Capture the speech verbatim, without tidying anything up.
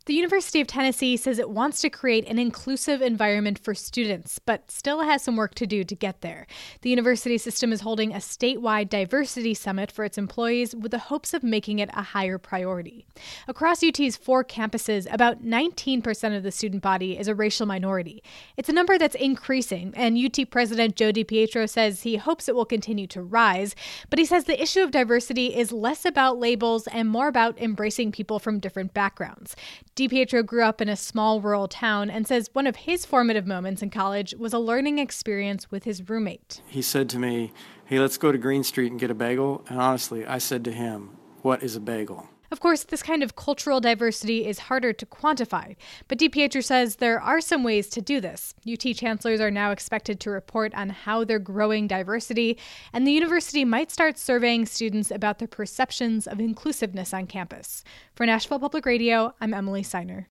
The University of Tennessee says it wants to create an inclusive environment for students, but still has some work to do to get there. The university system is holding a statewide diversity summit for its employees with the hopes of making it a higher priority. Across U T's four campuses, about nineteen percent of the student body is a racial minority. It's a number that's increasing, and U T President Joe DiPietro says he hopes it will continue to rise, but he says the issue of diversity is less about labels and more about embracing people from different backgrounds. DiPietro grew up in a small rural town and says one of his formative moments in college was a learning experience with his roommate. He said to me, "Hey, let's go to Green Street and get a bagel." And honestly, I said to him, "What is a bagel?" Of course, this kind of cultural diversity is harder to quantify, but DiPietro says there are some ways to do this. U T chancellors are now expected to report on how they're growing diversity, and the university might start surveying students about their perceptions of inclusiveness on campus. For Nashville Public Radio, I'm Emily Seiner.